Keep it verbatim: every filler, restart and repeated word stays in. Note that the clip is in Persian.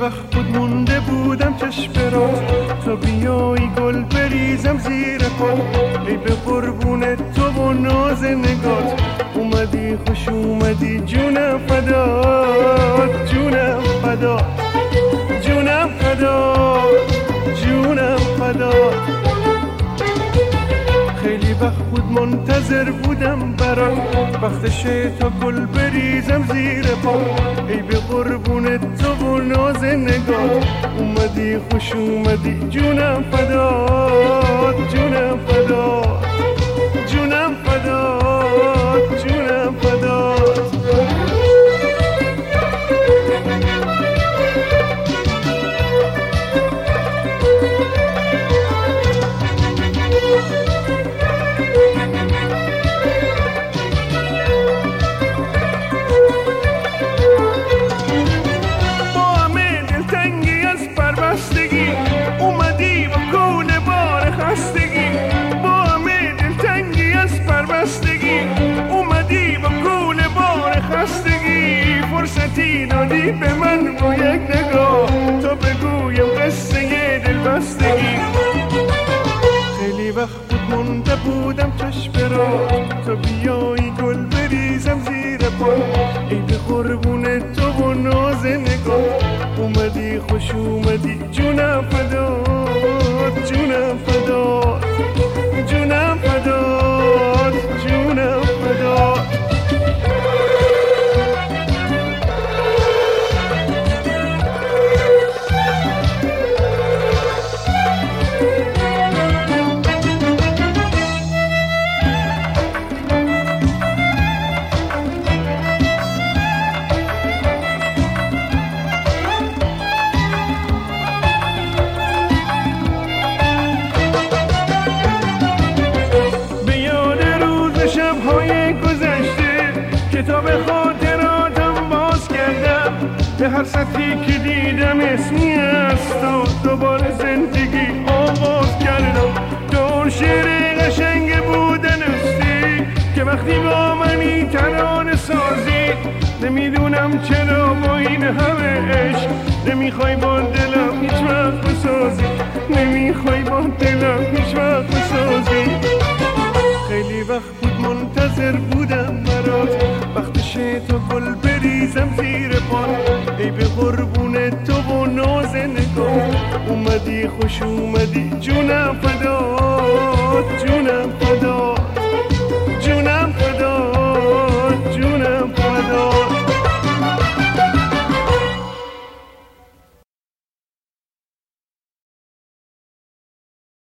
وقت بود مونده بودم چشم برات تا بیایی گل بریزم زیر پا. ای به قربون تو و ناز نگات اومدی خوش اومدی جونم فدات جونم فدات جونم فدات جونم فدات. خیلی وقت بود منتظر بودم برات وقتشه تا گل بریزم زیر پا. ای به قربون تو و ناز نگات اومدی خوش اومدی جونم فدات جونم فدات جونم فدات جونم فدات. فرصتی دادی به من با یک نگاه تا بگویم قصه دل بستگی. خیلی وقت بود مونده بودم چشم برات تا بیایی گل بریزم زیر پا. ای به قربون تو و ناز نگاه اومدی خوش اومدی جونم فدات جونم فدات جونم فدات جونم فدات. کتاب خاطراتم باز کردم به هر سطحی که دیدم اسمی است و دوباره زندگی آغاز کردم. تو شعر قشنگ بودن استی که وقتی با منی ترانه سازی نمیدونم چرا با این همه عشق نمیخوای با دلم هیچ وقت بسازی نمیخوای با دلم هیچ وقت بسازی. خیلی وقت بود منتظر بودم برات وقتشه تا گل بریزم زیر پا. ای به قربون تو و ناز نگاه اومدی خوش اومدی جونم فدات جونم فدات